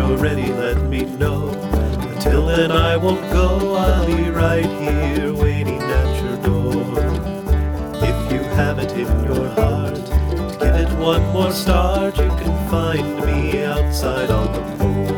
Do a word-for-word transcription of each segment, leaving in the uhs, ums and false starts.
you're ready, let me know. Until then I won't go, I'll be right here waiting at your door. If you have it in your heart to give it one more start, you can find me outside on the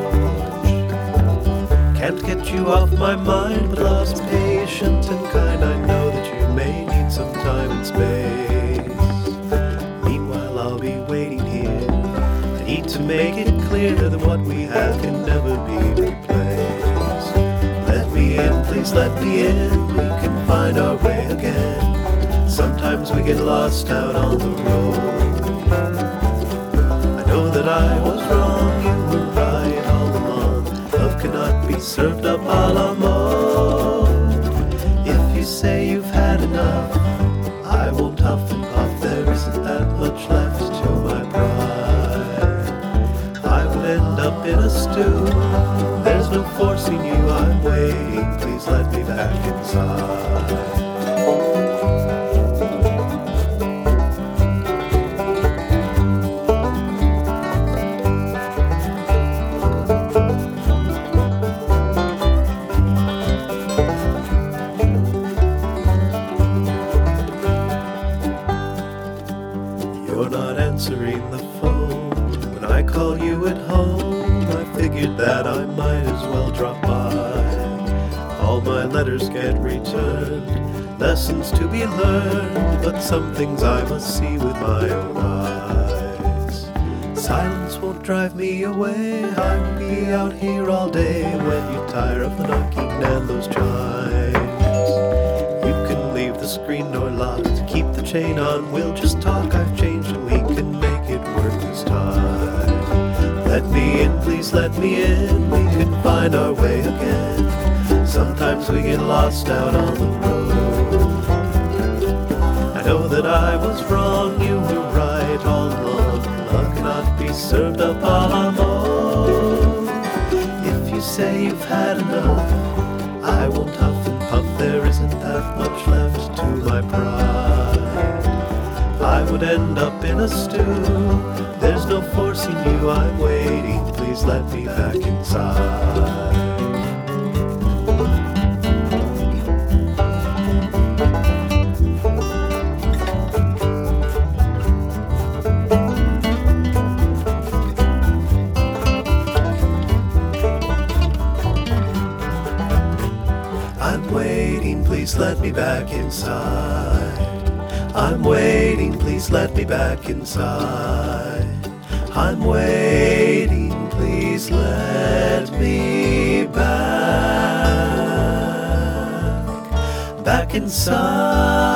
porch. Can't get you off my mind, but love's patient and kind. I know that you may need some time and space. Meanwhile I'll be waiting here. I need to make it clear that what we have can never be replaced. Let me in, please let me in. We can find our way again. Sometimes we get lost out on the road. I know that I was wrong, you were right all along. Love cannot be served up a la mode. If you say you've had enough, I won't huff and puff. There isn't that much left to my pride. I would end up in a stew. There's no forcing you, I'm waiting. Please let me back inside. You're not answering the phone. When I call you at home, I figured that I might as well drop by. All my letters get returned, lessons to be learned, but some things I must see with my own eyes. Silence won't drive me away, I will be out here all day when you tire of the knocking and those chimes. You can leave the screen door locked, keep the chain on, we'll just talk. I've changed and we can make it worth this time. Let me in, please let me in, we can find our way again. Sometimes we get lost out on the road. I know that I was wrong, you were right all along. Love cannot be served up a la mode. If you say you've had enough, I won't huff and puff. There isn't that much left to my pride. I would end up in a stew. There's no forcing you, I'm waiting. Please let me back inside. I'm waiting, please let me back inside. I'm waiting, please let me back inside. I'm waiting, please let me back, back inside.